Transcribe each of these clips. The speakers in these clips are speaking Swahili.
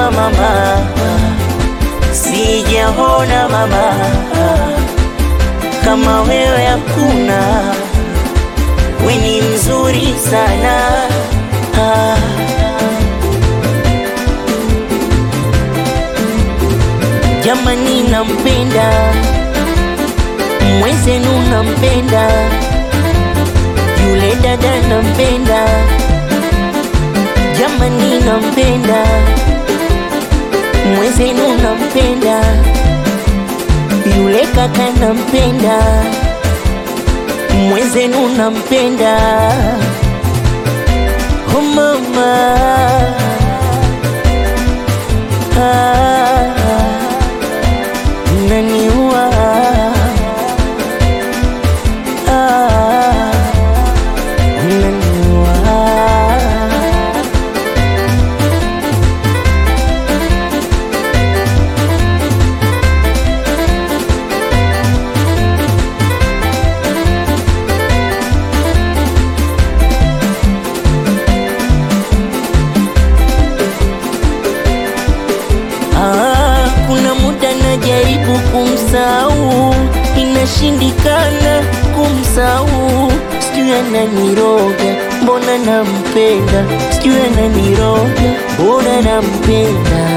mama, sijaona mama kama wewe hakuna, we ni mzuri sana. Jamani nampenda, mwenzenu nampenda, yule dada nampenda. Jamani nampenda, mwenzenu nampenda, yule kaka nampenda, mwenzenu nampenda. Oh mama, unaniua, unaniua. Kuna muda najaribu kumsahau, inashindikana kumsahau. Sijui ananiroga, mbona nampenda. Sijui ananiroga, mbona nampenda.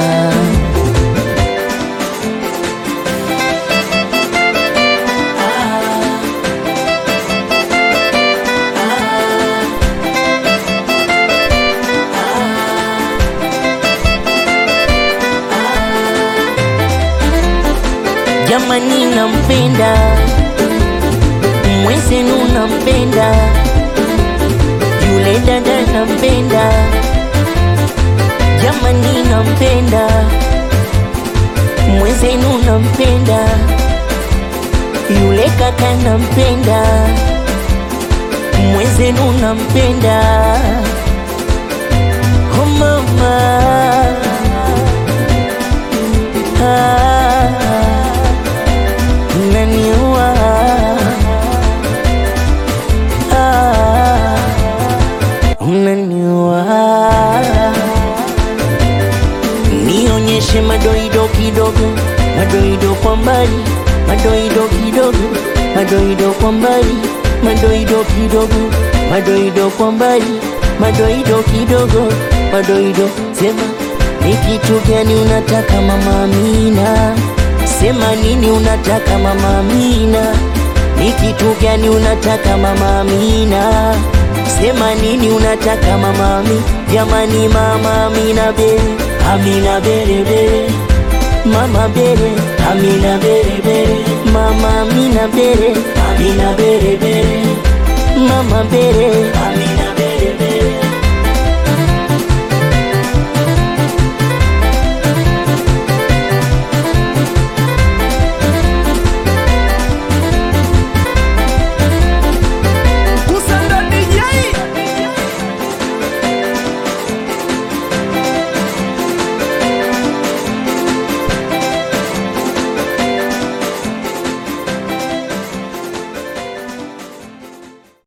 Jamani nampenda, mwenzenu nampenda, yule dada nampenda. Jamani nampenda, mwenzenu nampenda, yule kaka nampenda, mwenzenu nampenda. Oh mama, unaniua, unaniua. Nionyeshe madoido kidogo, madoido kwa mbali, madoido kidogo, madoido kwa mbali, madoido kidogo, madoido kwa mbali, madoido kidogo, madoido. Sema ni kitu gani unataka mama Amina? Sema nini unataka mama Amina? Ni kitu gani unataka mama Amina? Sema nini unataka mama Amina? Jamani mama Amina bere, Amina bere bere, mama bere, Amina bere bere, mama Amina bere, Amina bere bere, mama bere, Amina.